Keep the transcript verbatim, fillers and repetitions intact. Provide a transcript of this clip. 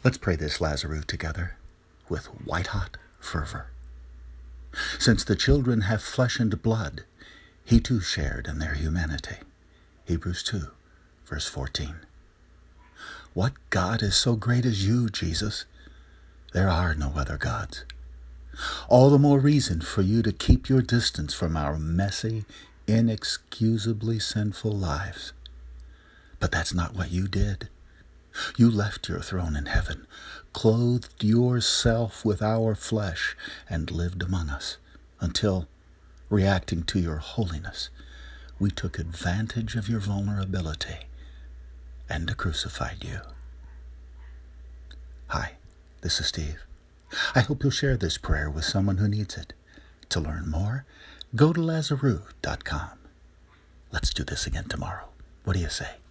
Let's pray this Lazarus together with white-hot fervor. Since the children have flesh and blood, he too shared in their humanity. Hebrews two, verse fourteen. What God is so great as you, Jesus? There are no other gods. All the more reason for you to keep your distance from our messy, inexcusably sinful lives. But that's not what you did. You left your throne in heaven, clothed yourself with our flesh, and lived among us until, reacting to your holiness, we took advantage of your vulnerability and crucified you. Hi, this is Steve. I hope you'll share this prayer with someone who needs it. To learn more, go to Lazarus dot com. Let's do this again tomorrow. What do you say?